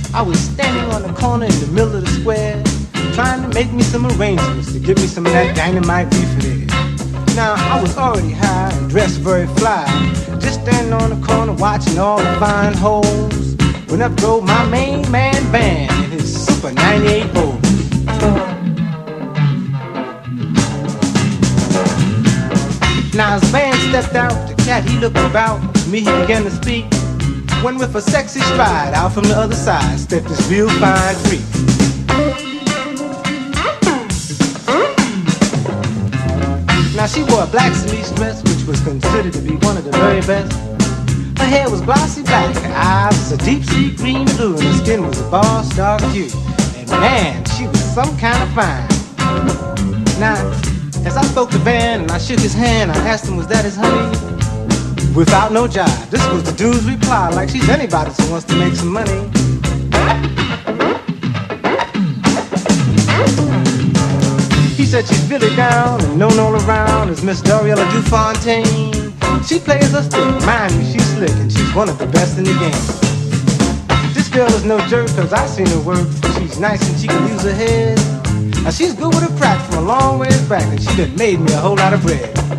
I was standing on the corner in the middle of the square, trying to make me some arrangements to give me some of that dynamite beef there. Now, I was already high and dressed very fly, just standing on the corner watching all the fine hoes, when up drove my main man Van in his Super 98 Bull. Now as Van stepped out, the cat he looked about, me he began to speak, when with a sexy stride out from the other side stepped this real fine freak. Now she wore a black cerise dress, which was considered to be one of the very best. Her hair was glossy black, her eyes was a deep sea green blue, and her skin was a boss dark hue. And man, she was some kind of fine. Now, as I spoke to Van and I shook his hand, I asked him, was that his honey? Without no jive, this was the dude's reply, like she's anybody who wants to make some money. He said she's really down and known all around as Miss Doriella Dufontaine. She plays her stick, mind you, she's slick, and she's one of the best in the game. This girl is no jerk, cause I seen her work. She's nice and she can use her head. Now she's good with her crack from a long ways back, and she done made me a whole lot of bread.